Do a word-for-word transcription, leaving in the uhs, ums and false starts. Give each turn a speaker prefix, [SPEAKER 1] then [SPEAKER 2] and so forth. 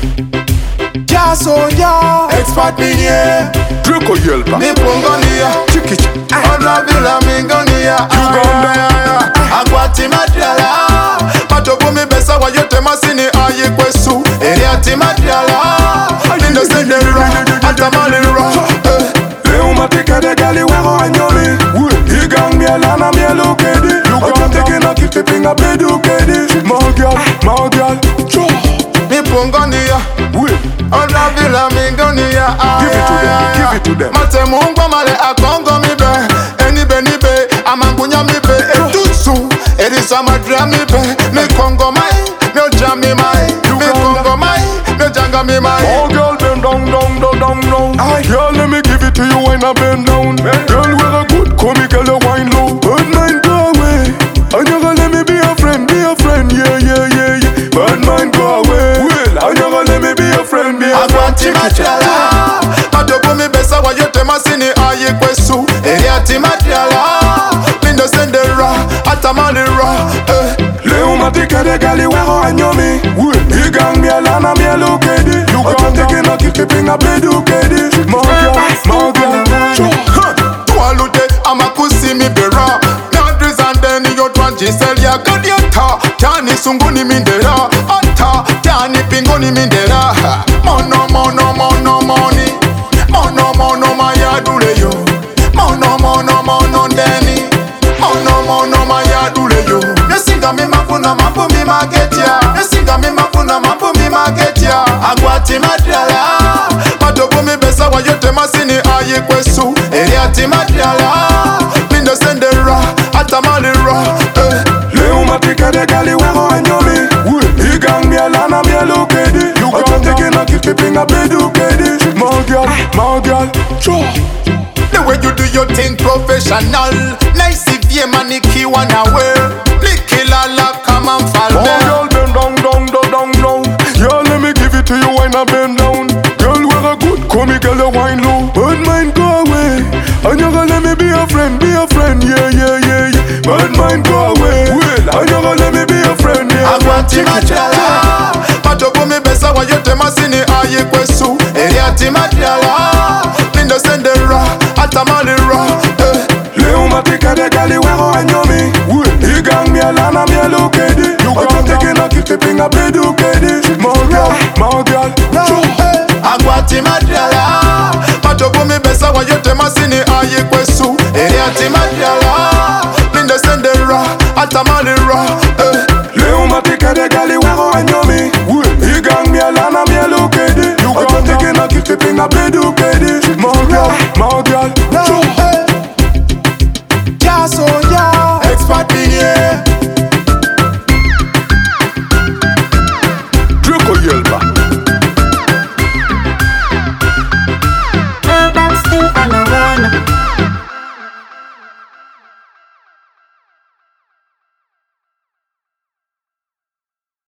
[SPEAKER 1] Soya, expat minye
[SPEAKER 2] Draco Yelpa
[SPEAKER 1] Mi pungonia
[SPEAKER 2] Chikichi
[SPEAKER 1] Odla vila mingonia
[SPEAKER 2] Uganda
[SPEAKER 1] Akwati madrala Matobu mi besa wa yote masini ayi kwesu Eriati madrala Nindo sendera Atamalira
[SPEAKER 2] Leo matika de gali wero anyoli Igang miela na mielo kedi Ocha teki na kikipinga bedu kedi My girl, my girl
[SPEAKER 1] Mi pungonia Odla vila mingonia
[SPEAKER 2] Give it to them, give it to them
[SPEAKER 1] Mate mungwa male akongo mi be Eni be ni be, amangunya mi be Etutsu, erisa madra mi be Mi kongo mai, mi oja mi mai Mi kongo mai, mi ojanga mi mai
[SPEAKER 2] Oh girl bend down, down, down, down, down Girl let me give it to you when I bend down Girl we're a good, come me girl you wine low Bad mind go away And you gonna let me be a friend, be a friend Yeah, yeah, yeah, yeah Bad mind go away And you gonna let me be a friend, be a friend
[SPEAKER 1] Akwati madrala Madobu mi besa wa yote masini ayi kwesu Eriati madrala Lindo sendera Atamalira eh.
[SPEAKER 2] Leo matika de gali wero anyomi Igang miela na mielo kedi Ocha teki na kikipinga bedu kedi My girl, my girl
[SPEAKER 1] Tualute amakusi mi bera Nadris and then yo twanji sel ya Kadiata Tani sunguni mindera Ata Tani pingoni mindera Mono mono mono moni Mono mono mayadule yo Mono mono mono ndeni Mono mono mayadule yo Nesinga mi mafuna mambo mi magetia Nesinga mi mafuna mambo mi magetia Akwati madrala Madobu mi besa wa yote masini ayi kwesu Eriati madrala Lindo sendera Atamalira eh.
[SPEAKER 2] Leo matika de gali wero anyomi Igang miela na mielo kedi Ocha teki na kikipinga bedu kedi My girl, my girl
[SPEAKER 1] The way you do your thing professional Nice if ye maniki wanna wear Licky la la come and fall
[SPEAKER 2] Oh
[SPEAKER 1] down
[SPEAKER 2] girl bend down, down, down, down, down Girl let me give it to you when I bend down Girl we're a good, come me girl you wine low Bad mind go away And you gonna let me be a friend, be a friend Yeah, yeah, yeah, yeah Bad mind go away And you gonna let me be a friend Yeah,
[SPEAKER 1] Akwati madrala Madobu mi besa wa yote masini ayi kwesu Eriati madrala Lindo sendera Atamalira eh.
[SPEAKER 2] Leo matika de gali wero anyomi Igang miela na mielo kedi Ocha teki na kikipinga bedu kedi My girl, my girl
[SPEAKER 1] Akwati madrala Madobu mi besa wa yote masini ayi kwesu Eriati madrala Lindo sendera Atamalira